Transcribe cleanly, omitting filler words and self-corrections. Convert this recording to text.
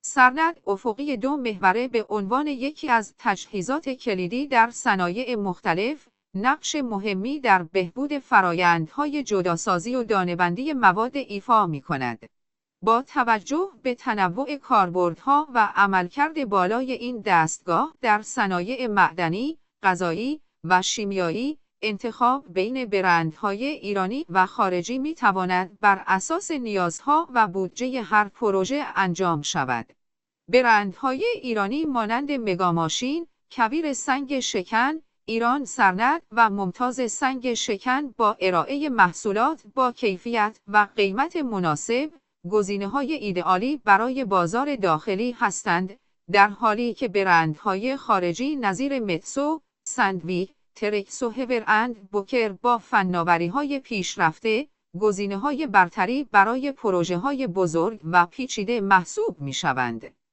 سرند افقی 2 محوره به عنوان یکی از تجهیزات کلیدی در صنایع مختلف، نقش مهمی در بهبود فرآیندهای جداسازی و دانه‌بندی مواد ایفا می‌کند. با توجه به تنوع کاربردها و عملکرد بالای این دستگاه در صنایع معدنی، غذایی و شیمیایی، انتخاب بین برندهای ایرانی و خارجی می‌تواند بر اساس نیازها و بودجه هر پروژه انجام شود. برندهای ایرانی مانند مگاماشین، کویر سنگ شکن، ایران سرند و ممتاز سنگ شکن با ارائه محصولات با کیفیت و قیمت مناسب، گزینه‌های ایدئالی برای بازار داخلی هستند، در حالی که برندهای خارجی نظیر متسو، سندویک، ترکس و هبر اند بوکر با فناوری‌های پیشرفته، گزینه‌های برتری برای پروژه‌های بزرگ و پیچیده محسوب می‌شوند.